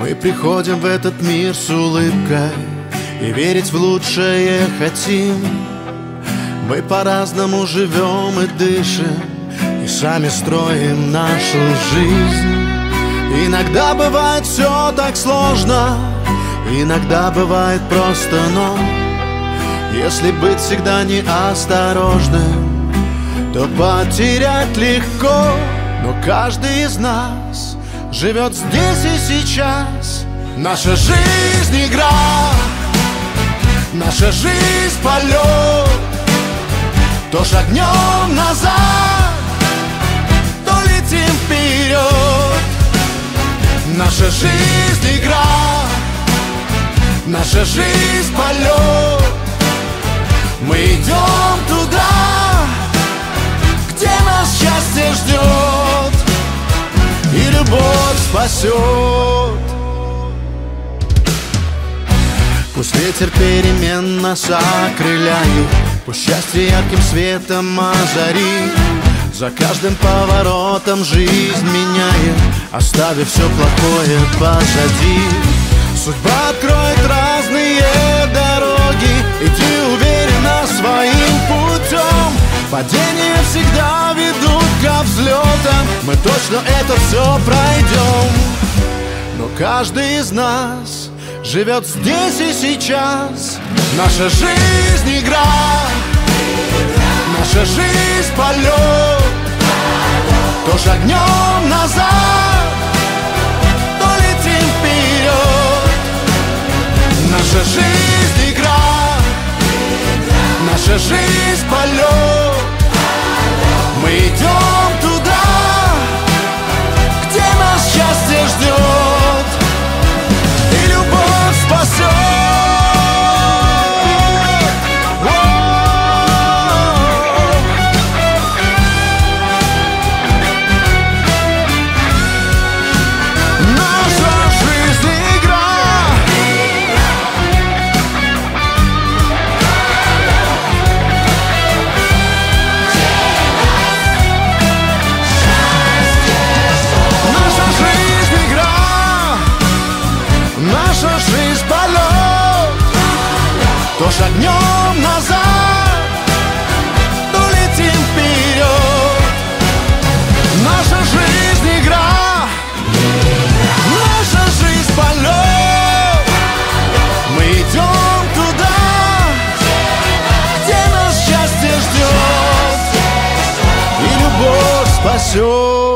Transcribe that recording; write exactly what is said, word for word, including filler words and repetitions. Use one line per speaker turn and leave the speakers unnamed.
Мы приходим в этот мир с улыбкой и верить в лучшее хотим. Мы по-разному живем и дышим, и сами строим нашу жизнь. Иногда бывает все так сложно, иногда бывает просто, но если быть всегда неосторожным, то потерять легко. Но каждый из нас живет здесь и сейчас. Наша жизнь игра, наша жизнь полет. То шагнем назад, то летим вперед. Наша жизнь игра, наша жизнь полет. Мы идем туда, где нас счастье ждет и любовь спасет. Пусть ветер перемен нас окрыляет, пусть счастье ярким светом озарит. За каждым поворотом жизнь меняет, оставив все плохое позади. Судьба откроет разные дороги, иди уверенно своим путем. Падения всегда ведут ко взлетам, мы точно это все пройдем. Но каждый из нас живет здесь и сейчас. Наша жизнь игра, наша жизнь полет. То шагнем назад, то летим вперед. Наша жизнь игра, наша жизнь полет. Мы идем туда, где нас счастье ждет и любовь спасет. То шагнем назад, то летим вперед. Наша жизнь игра, наша жизнь полет. Мы идем туда, где нас счастье ждет и любовь спасет.